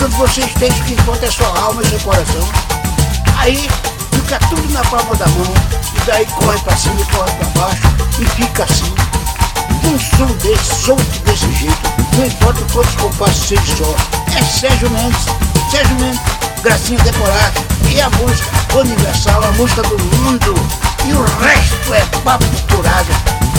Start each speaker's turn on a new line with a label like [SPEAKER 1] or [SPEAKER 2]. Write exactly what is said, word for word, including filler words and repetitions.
[SPEAKER 1] importa onde você esteja, o que importa é sua alma e seu coração. Aí fica tudo na palma da mão, e daí corre pra cima e corre pra baixo, e fica assim. Um som desse, solto desse jeito, não importa quantos compassos seja só. É Sérgio Mendes, Sérgio Mendes, Gracinha Decorada, e a música universal, a música do mundo, e o resto é papo furado.